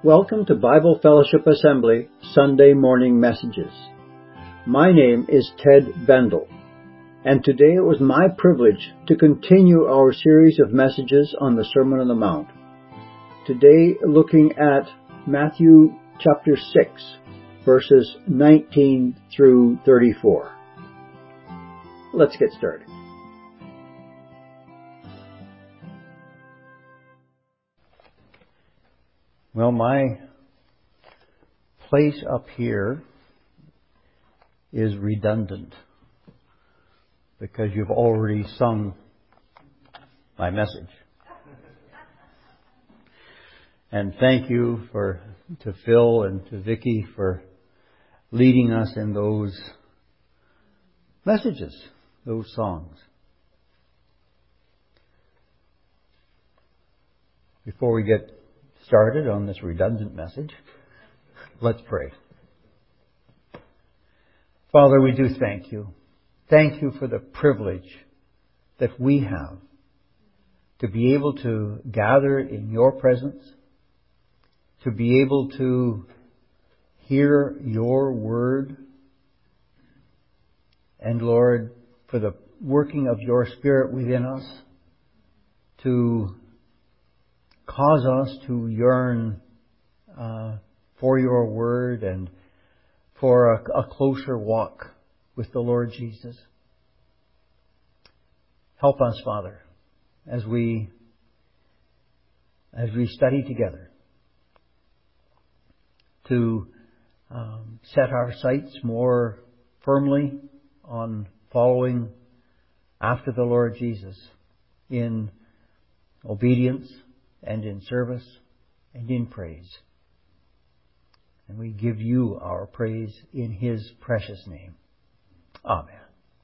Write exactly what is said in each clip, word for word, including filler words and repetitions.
Welcome to Bible Fellowship Assembly Sunday Morning Messages. My name is Ted Bendel, and today it was my privilege to continue our series of messages on the Sermon on the Mount. Today looking at Matthew chapter six, verses nineteen through thirty-four. Let's get started. Well, my place up here is redundant because you've already sung my message. And thank you for to Phil and to Vicky for leading us in those messages, those songs. Before we get started on this redundant message, let's pray. Father, we do thank you. Thank you for the privilege that we have to be able to gather in your presence, to be able to hear your word, and Lord, for the working of your Spirit within us to cause us to yearn uh, for your word and for a, a closer walk with the Lord Jesus. Help us, Father, as we as we study together to um, set our sights more firmly on following after the Lord Jesus in obedience and in service and in praise. And we give you our praise in His precious name. Amen.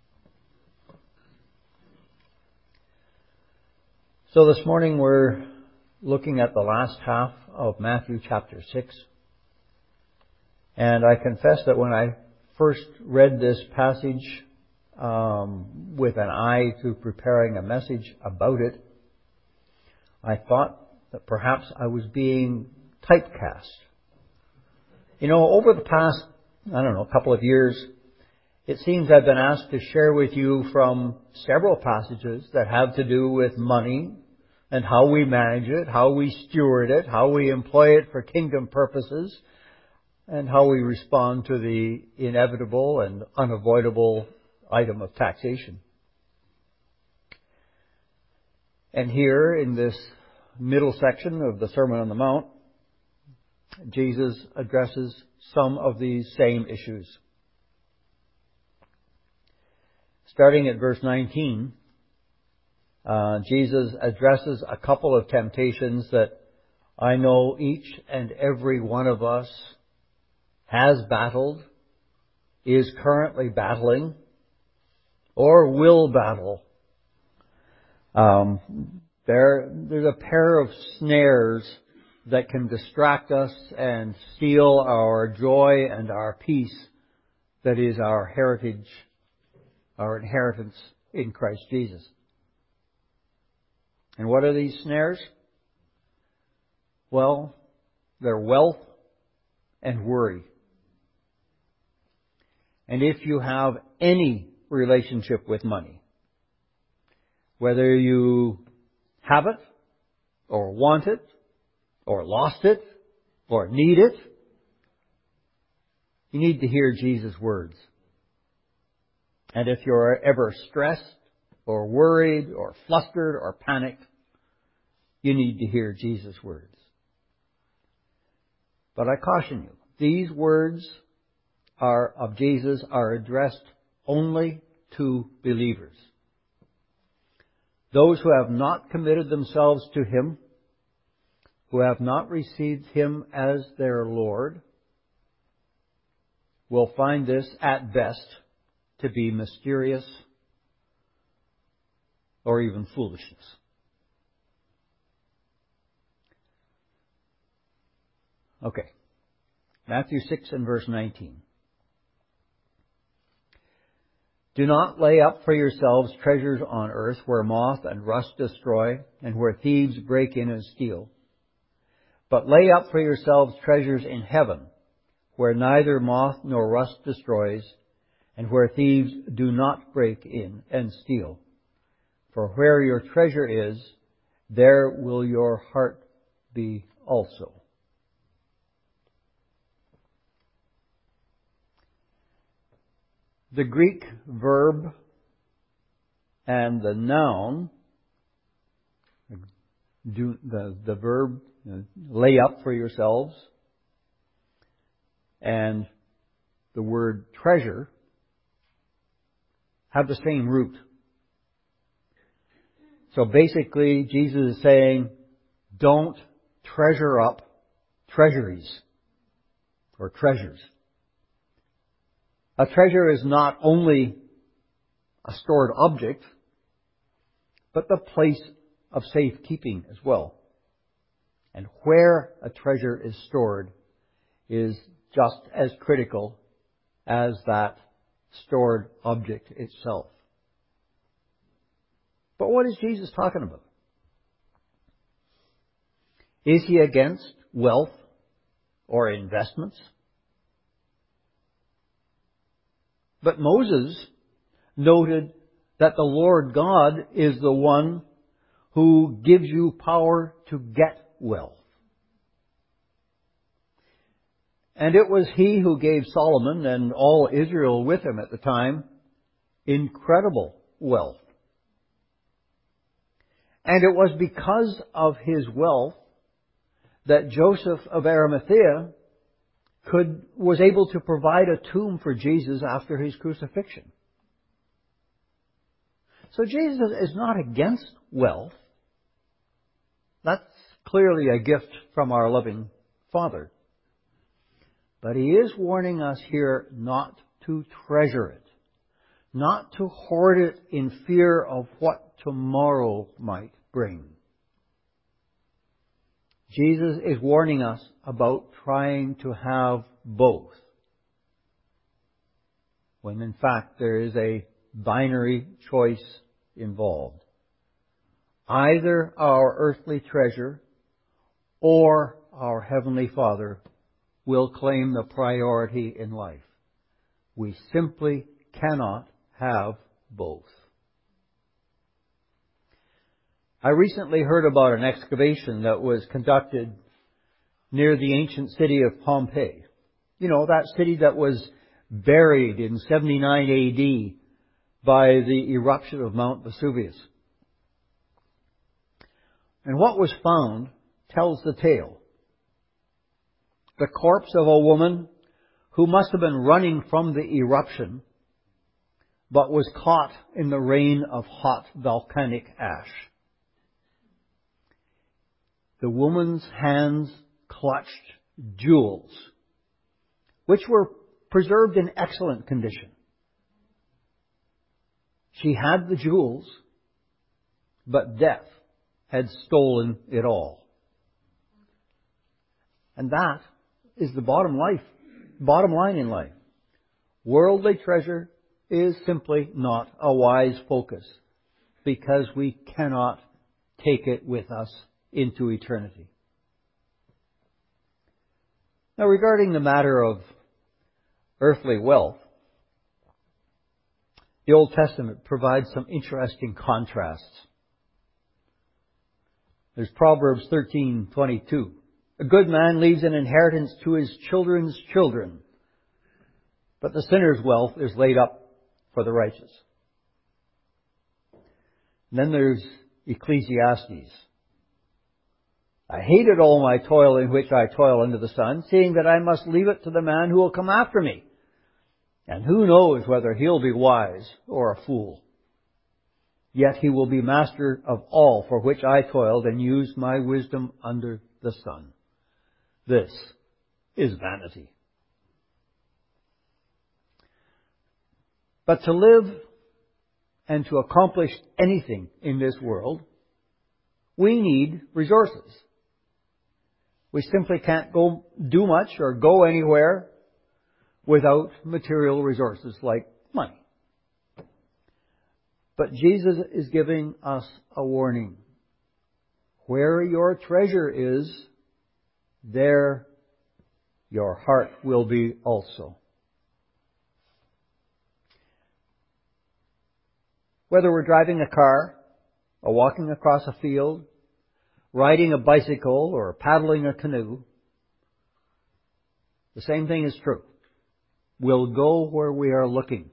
So this morning we're looking at the last half of Matthew chapter six. And I confess that when I first read this passage um, with an eye to preparing a message about it, I thought that perhaps I was being typecast. You know, over the past, I don't know, couple of years, it seems I've been asked to share with you from several passages that have to do with money and how we manage it, how we steward it, how we employ it for kingdom purposes, and how we respond to the inevitable and unavoidable item of taxation. And here in this middle section of the Sermon on the Mount, Jesus addresses some of these same issues. Starting at verse nineteen, uh, Jesus addresses a couple of temptations that I know each and every one of us has battled, is currently battling, or will battle. Um, There, there's a pair of snares that can distract us and steal our joy and our peace that is our heritage, our inheritance in Christ Jesus. And what are these snares? Well, they're wealth and worry. And if you have any relationship with money, whether you have it, or want it, or lost it, or need it, you need to hear Jesus' words. And if you're ever stressed, or worried, or flustered, or panicked, you need to hear Jesus' words. But I caution you, these words are of Jesus are addressed only to believers. Those who have not committed themselves to Him, who have not received Him as their Lord, will find this at best to be mysterious or even foolishness. Okay. Matthew six and verse nineteen. Do not lay up for yourselves treasures on earth where moth and rust destroy and where thieves break in and steal. But lay up for yourselves treasures in heaven, where neither moth nor rust destroys, and where thieves do not break in and steal. For where your treasure is, there will your heart be also. The Greek verb and the noun, do the, the verb, lay up for yourselves, and the word treasure have the same root. So basically, Jesus is saying, don't treasure up treasuries or treasures. A treasure is not only a stored object, but the place of safekeeping as well. And where a treasure is stored is just as critical as that stored object itself. But what is Jesus talking about? Is he against wealth or investments? But Moses noted that the Lord God is the one who gives you power to get wealth. And it was he who gave Solomon and all Israel with him at the time incredible wealth. And it was because of his wealth that Joseph of Arimathea could was able to provide a tomb for Jesus after his crucifixion. So Jesus is not against wealth. That's clearly a gift from our loving Father. But he is warning us here not to treasure it, not to hoard it in fear of what tomorrow might bring. Jesus is warning us about trying to have both, when in fact there is a binary choice involved. Either our earthly treasure or our Heavenly Father will claim the priority in life. We simply cannot have both. I recently heard about an excavation that was conducted near the ancient city of Pompeii. You know, that city that was buried in seventy-nine A D by the eruption of Mount Vesuvius. And what was found tells the tale. The corpse of a woman who must have been running from the eruption, but was caught in the rain of hot volcanic ash. The woman's hands clutched jewels, which were preserved in excellent condition. She had the jewels, but death had stolen it all. And that is the bottom life, bottom line in life. Worldly treasure is simply not a wise focus, because we cannot take it with us into eternity. Now, regarding the matter of earthly wealth, the Old Testament provides some interesting contrasts. There's Proverbs thirteen twenty-two. A good man leaves an inheritance to his children's children, but the sinner's wealth is laid up for the righteous. And then there's Ecclesiastes. I hated all my toil in which I toil under the sun, seeing that I must leave it to the man who will come after me. And who knows whether he'll be wise or a fool. Yet he will be master of all for which I toiled and used my wisdom under the sun. This is vanity. But to live and to accomplish anything in this world, we need resources. We simply can't go do much or go anywhere without material resources like money. But Jesus is giving us a warning. Where your treasure is, there your heart will be also. Whether we're driving a car, or walking across a field, riding a bicycle, or paddling a canoe, the same thing is true. We'll go where we are looking.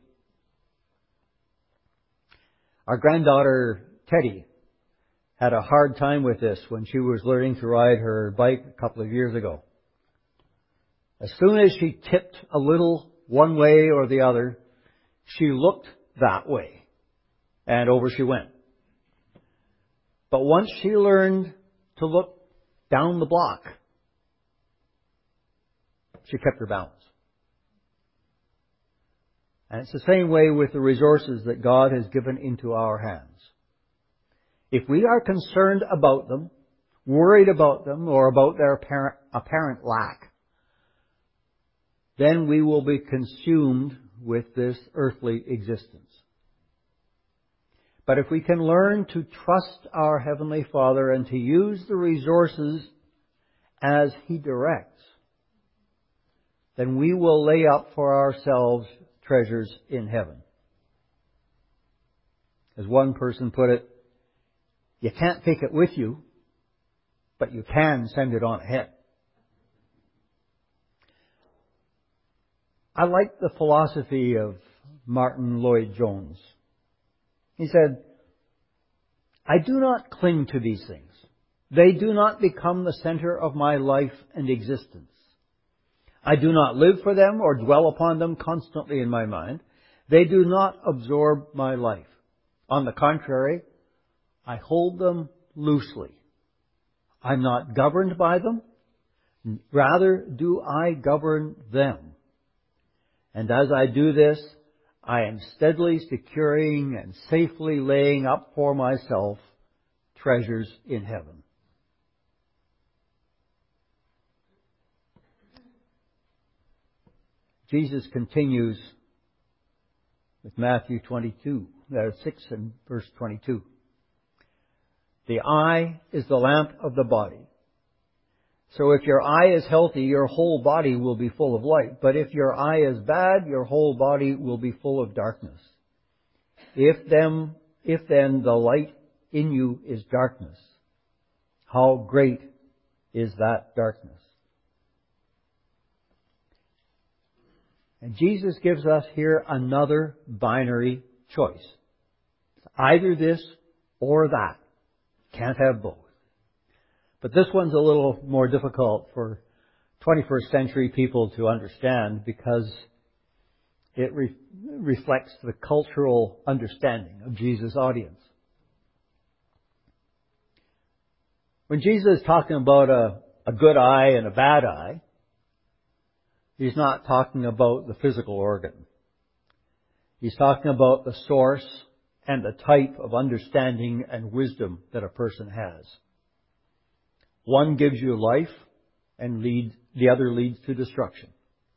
Our granddaughter, Teddy, had a hard time with this when she was learning to ride her bike a couple of years ago. As soon as she tipped a little one way or the other, she looked that way, and over she went. But once she learned to look down the block, she kept her balance. And it's the same way with the resources that God has given into our hands. If we are concerned about them, worried about them, or about their apparent, apparent lack, then we will be consumed with this earthly existence. But if we can learn to trust our Heavenly Father and to use the resources as He directs, then we will lay up for ourselves treasures in heaven. As one person put it, you can't take it with you, but you can send it on ahead. I like the philosophy of Martin Lloyd-Jones. He said, I do not cling to these things. They do not become the center of my life and existence. I do not live for them or dwell upon them constantly in my mind. They do not absorb my life. On the contrary, I hold them loosely. I'm not governed by them. Rather, do I govern them. And as I do this, I am steadily securing and safely laying up for myself treasures in heaven. Jesus continues with Matthew twenty-two, uh, six and verse twenty-two. The eye is the lamp of the body. So if your eye is healthy, your whole body will be full of light. But if your eye is bad, your whole body will be full of darkness. If then, if then the light in you is darkness, how great is that darkness? And Jesus gives us here another binary choice. Either this or that. Can't have both. But this one's a little more difficult for twenty-first century people to understand because it re- reflects the cultural understanding of Jesus' audience. When Jesus is talking about a, a good eye and a bad eye, He's not talking about the physical organ. He's talking about the source and the type of understanding and wisdom that a person has. One gives you life and lead, the other leads to destruction.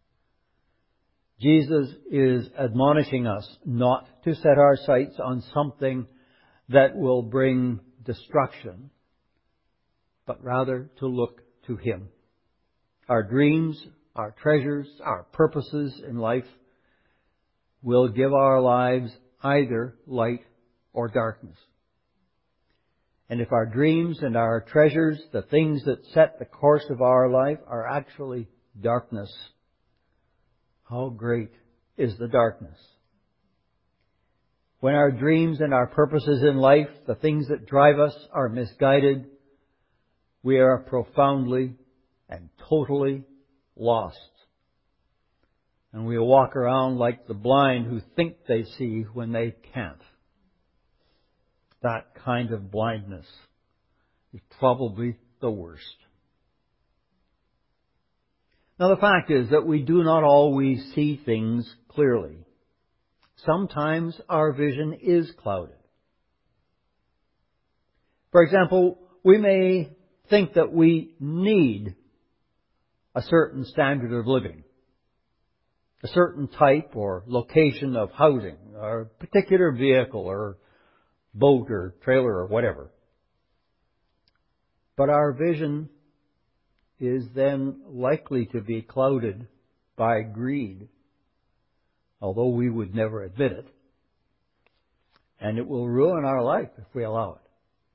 Jesus is admonishing us not to set our sights on something that will bring destruction, but rather to look to Him. Our dreams, our treasures, our purposes in life will give our lives either light or darkness. And if our dreams and our treasures, the things that set the course of our life, are actually darkness, how great is the darkness? When our dreams and our purposes in life, the things that drive us, are misguided, we are profoundly and totally lost. And we walk around like the blind who think they see when they can't. That kind of blindness is probably the worst. Now, the fact is that we do not always see things clearly. Sometimes our vision is clouded. For example, we may think that we need a certain standard of living, a certain type or location of housing, or a particular vehicle or boat or trailer or whatever. But our vision is then likely to be clouded by greed, although we would never admit it. And it will ruin our life if we allow it.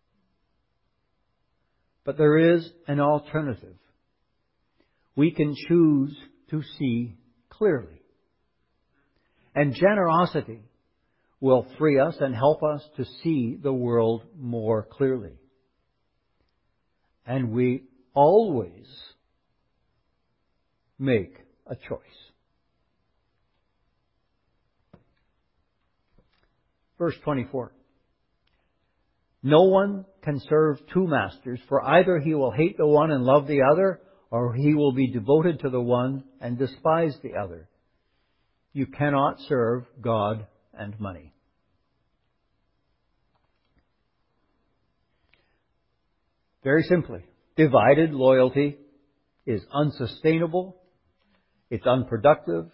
But there is an alternative. We can choose to see clearly. And generosity will free us and help us to see the world more clearly. And we always make a choice. Verse twenty-four. No one can serve two masters, for either he will hate the one and love the other, or he will be devoted to the one and despise the other. You cannot serve God and money. Very simply, divided loyalty is unsustainable, it's unproductive,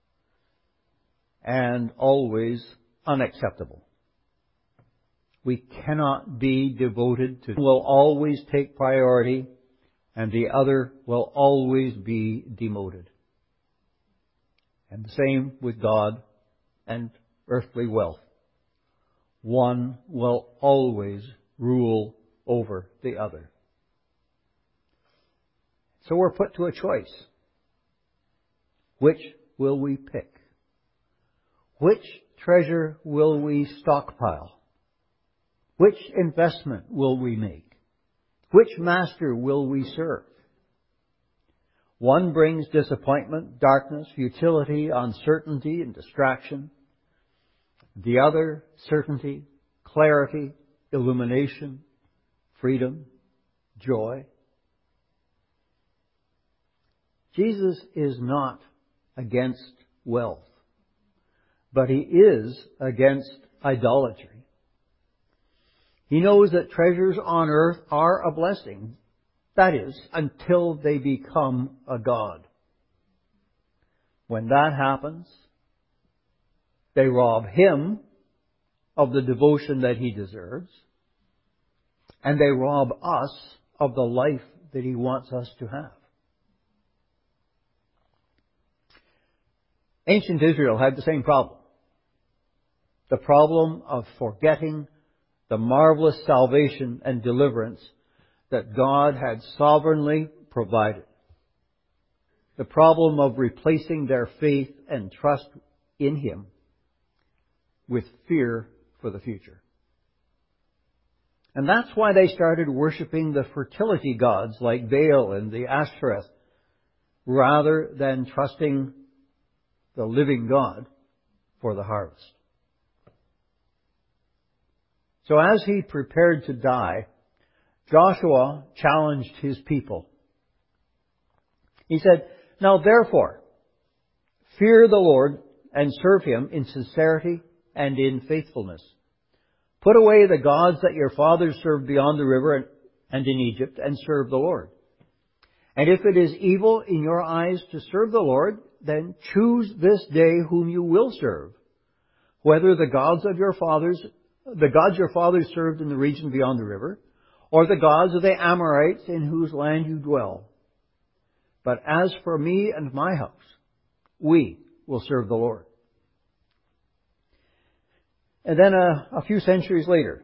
and always unacceptable. We cannot be devoted to one will always take priority, and the other will always be demoted. And the same with God and earthly wealth. One will always rule over the other. So we're put to a choice. Which will we pick? Which treasure will we stockpile? Which investment will we make? Which master will we serve? One brings disappointment, darkness, futility, uncertainty, and distraction. The other, certainty, clarity, illumination, freedom, joy. Jesus is not against wealth, but He is against idolatry. He knows that treasures on earth are a blessing. That is, until they become a god. When that happens, they rob Him of the devotion that He deserves, and they rob us of the life that He wants us to have. Ancient Israel had the same problem. The problem of forgetting the marvelous salvation and deliverance that God had sovereignly provided. The problem of replacing their faith and trust in Him with fear for the future. And that's why they started worshiping the fertility gods like Baal and the Ashtoreth, rather than trusting the living God for the harvest. So as he prepared to die, Joshua challenged his people. He said, "Now therefore, fear the Lord and serve Him in sincerity and in faithfulness. Put away the gods that your fathers served beyond the river and in Egypt, and serve the Lord. And if it is evil in your eyes to serve the Lord, then choose this day whom you will serve, whether the gods of your fathers, the gods your fathers served in the region beyond the river, or the gods of the Amorites in whose land you dwell. But as for me and my house, we will serve the Lord." And then a, a few centuries later,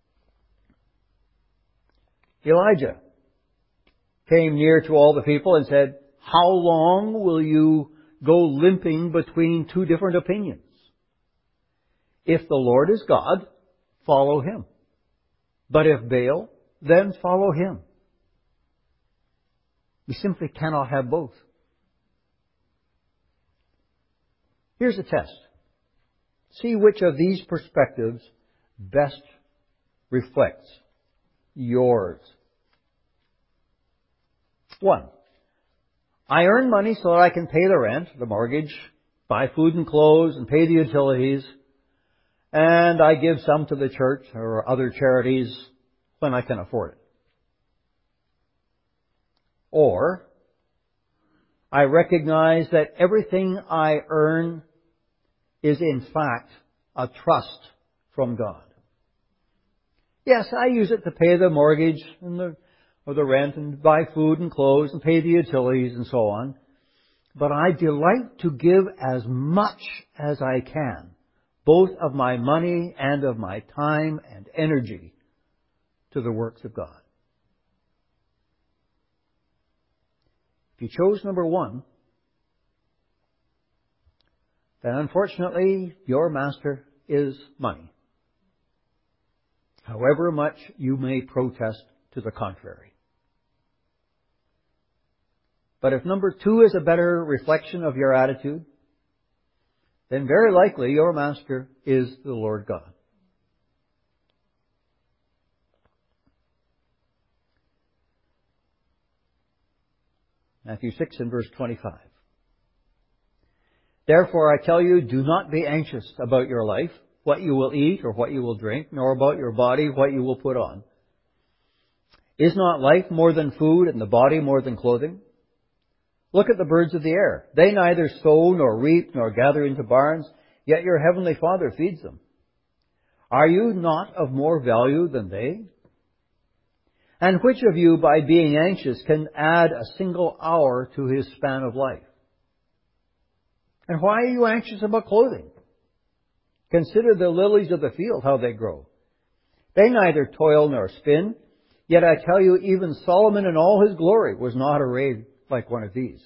Elijah came near to all the people and said, "How long will you go limping between two different opinions? If the Lord is God, follow Him. But if Baal, then follow him." We simply cannot have both. Here's a test. See which of these perspectives best reflects yours. One, I earn money so that I can pay the rent, the mortgage, buy food and clothes, and pay the utilities, and I give some to the church or other charities when I can afford it. Or, I recognize that everything I earn is in fact a trust from God. Yes, I use it to pay the mortgage and the or the rent and buy food and clothes and pay the utilities and so on. But I delight to give as much as I can, both of my money and of my time and energy, to the works of God. If you chose number one, then unfortunately your master is money, however much you may protest to the contrary. But if number two is a better reflection of your attitude, then very likely your master is the Lord God. Matthew six and verse twenty-five. Therefore I tell you, do not be anxious about your life, what you will eat or what you will drink, nor about your body, what you will put on. Is not life more than food, and the body more than clothing? Look at the birds of the air. They neither sow nor reap nor gather into barns, yet your heavenly Father feeds them. Are you not of more value than they? And which of you, by being anxious, can add a single hour to his span of life? And why are you anxious about clothing? Consider the lilies of the field, how they grow. They neither toil nor spin, yet I tell you, even Solomon in all his glory was not arrayed like one of these.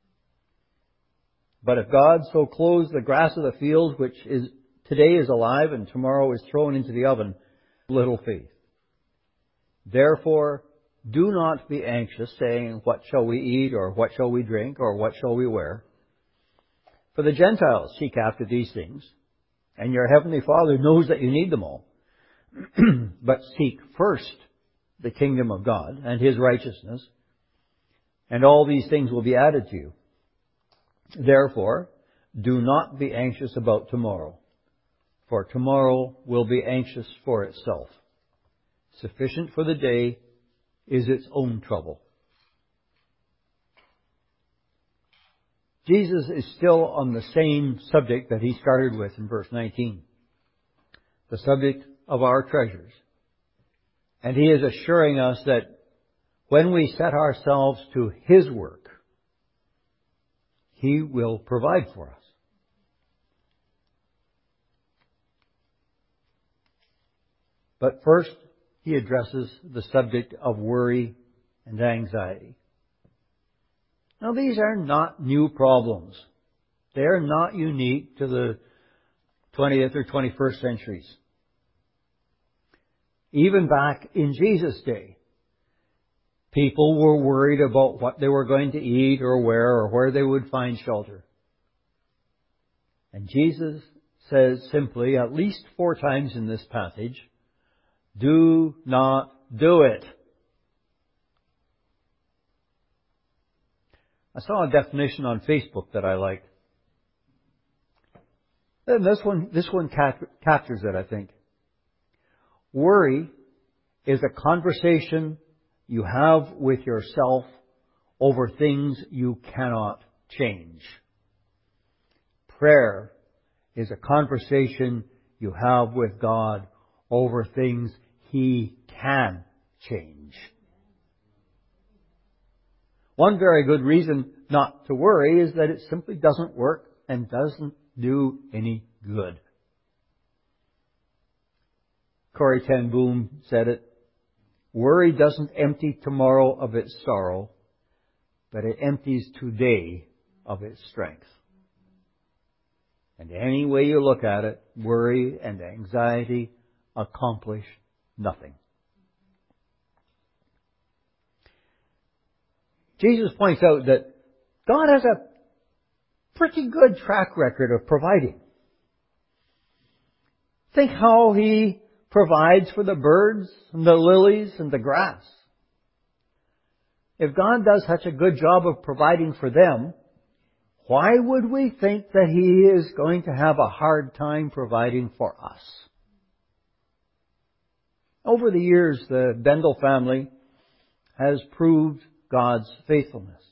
But if God so clothes the grass of the field, which is today is alive and tomorrow is thrown into the oven, little faith. Therefore, do not be anxious, saying, what shall we eat, or what shall we drink, or what shall we wear? For the Gentiles seek after these things, and your heavenly Father knows that you need them all. But seek first the kingdom of God and His righteousness, and all these things will be added to you. Therefore, do not be anxious about tomorrow, for tomorrow will be anxious for itself. Sufficient for the day is its own trouble. Jesus is still on the same subject that He started with in verse nineteen. The subject of our treasures. And He is assuring us that when we set ourselves to His work, He will provide for us. But first, He addresses the subject of worry and anxiety. Now, these are not new problems. They are not unique to the twentieth or twenty-first centuries. Even back in Jesus' day, people were worried about what they were going to eat or wear or where they would find shelter. And Jesus says simply, at least four times in this passage, do not do it. I saw a definition on Facebook that I liked. And this one, this one cap- captures it, I think. Worry is a conversation you have with yourself over things you cannot change. Prayer is a conversation you have with God over things He can change. One very good reason not to worry is that it simply doesn't work and doesn't do any good. Corrie ten Boom said it, worry doesn't empty tomorrow of its sorrow, but it empties today of its strength. And any way you look at it, worry and anxiety accomplish nothing. Jesus points out that God has a pretty good track record of providing. Think how He provides for the birds and the lilies and the grass. If God does such a good job of providing for them, why would we think that He is going to have a hard time providing for us? Over the years, the Bendel family has proved God's faithfulness.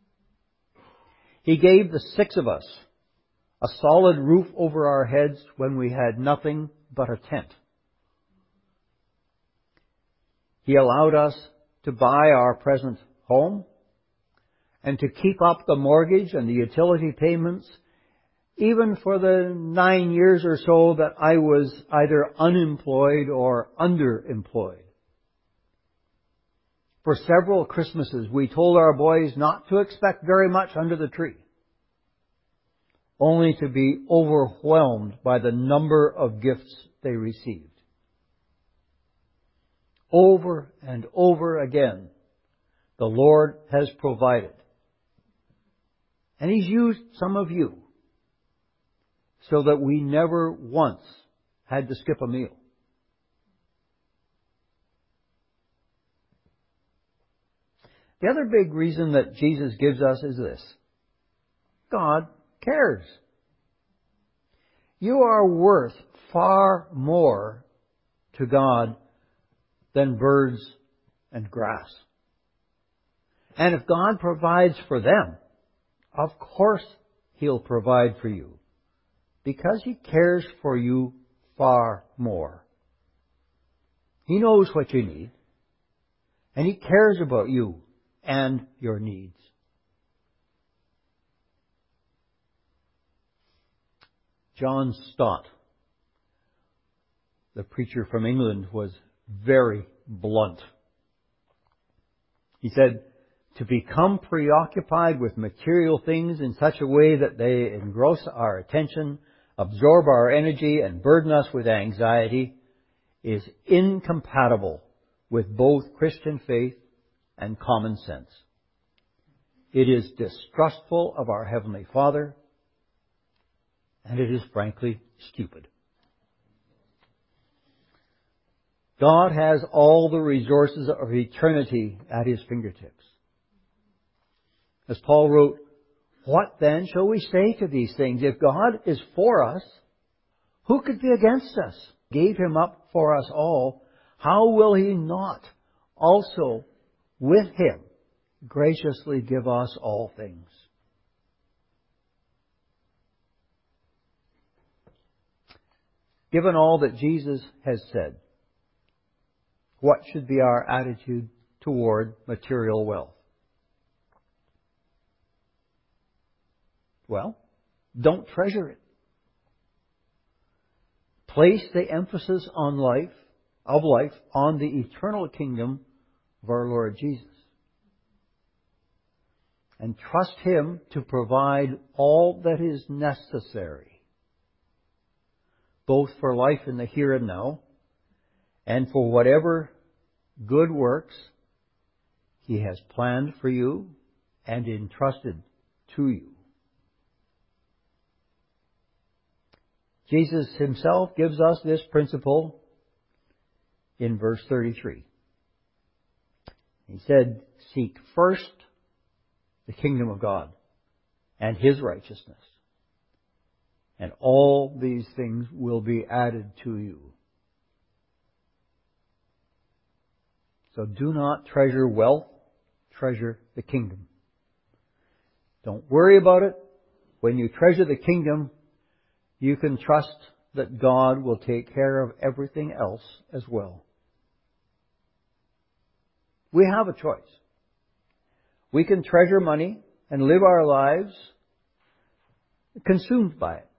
He gave the six of us a solid roof over our heads when we had nothing but a tent. He allowed us to buy our present home and to keep up the mortgage and the utility payments, even for the nine years or so that I was either unemployed or underemployed. For several Christmases, we told our boys not to expect very much under the tree, only to be overwhelmed by the number of gifts they received. Over and over again, the Lord has provided. And He's used some of you so that we never once had to skip a meal. The other big reason that Jesus gives us is this: God cares. You are worth far more to God than birds and grass. And if God provides for them, of course He'll provide for you, because He cares for you far more. He knows what you need, and He cares about you and your needs. John Stott, the preacher from England, was very blunt. He said, "To become preoccupied with material things in such a way that they engross our attention, absorb our energy, and burden us with anxiety is incompatible with both Christian faith and common sense. It is distrustful of our Heavenly Father, and it is frankly stupid." God has all the resources of eternity at His fingertips. As Paul wrote, "What then shall we say to these things? If God is for us, who could be against us? Gave Him up for us all. How will He not also with Him graciously give us all things?" Given all that Jesus has said, what should be our attitude toward material wealth? Well, don't treasure it. Place the emphasis on life, of life, on the eternal kingdom of our Lord Jesus. And trust Him to provide all that is necessary, both for life in the here and now, and for whatever good works He has planned for you and entrusted to you. Jesus Himself gives us this principle in verse thirty-three. He said, "Seek first the kingdom of God and His righteousness, and all these things will be added to you." So do not treasure wealth, treasure the kingdom. Don't worry about it. When you treasure the kingdom, you can trust that God will take care of everything else as well. We have a choice. We can treasure money and live our lives consumed by it.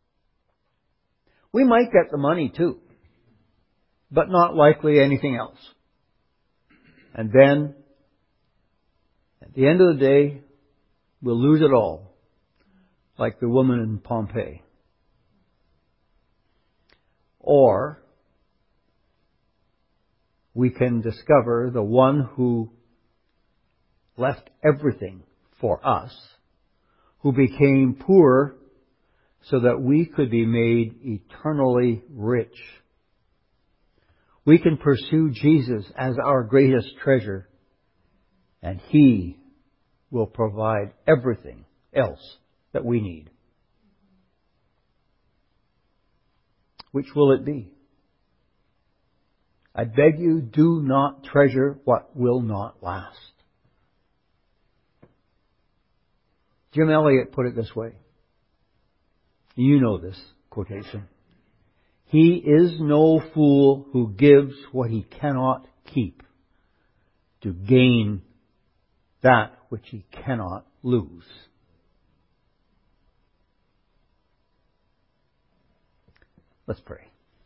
We might get the money too, but not likely anything else. And then, at the end of the day, we'll lose it all, like the woman in Pompeii. Or we can discover the one who left everything for us, who became poor so that we could be made eternally rich. We can pursue Jesus as our greatest treasure, and He will provide everything else that we need. Which will it be? I beg you, do not treasure what will not last. Jim Elliot put it this way. You know this quotation. "He is no fool who gives what he cannot keep to gain that which he cannot lose. Let's pray.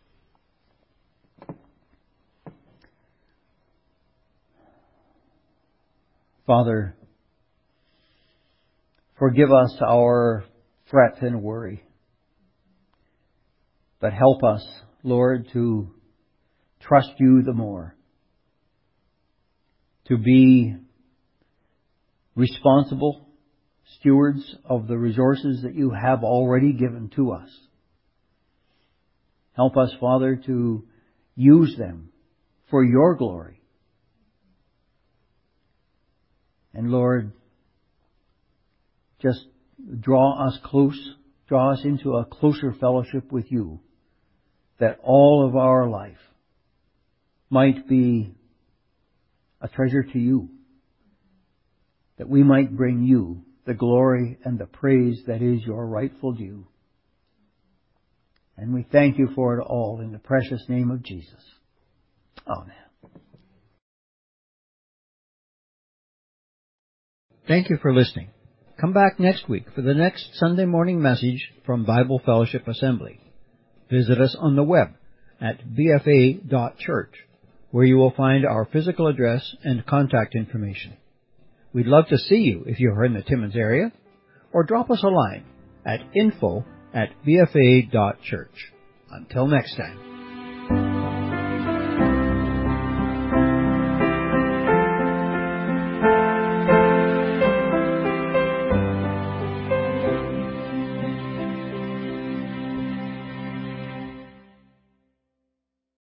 Father, forgive us our fret and worry, but help us, Lord, to trust you the more, to be responsible stewards of the resources that you have already given to us. Help us, Father, to use them for your glory. And Lord, just draw us close, draw us into a closer fellowship with you, that all of our life might be a treasure to you, that we might bring you the glory and the praise that is your rightful due. And we thank you for it all in the precious name of Jesus. Amen. Thank you for listening. Come back next week for the next Sunday morning message from Bible Fellowship Assembly. Visit us on the web at b f a dot church, where you will find our physical address and contact information. We'd love to see you if you're in the Timmins area, or drop us a line at info at b f a dot church. Until next time.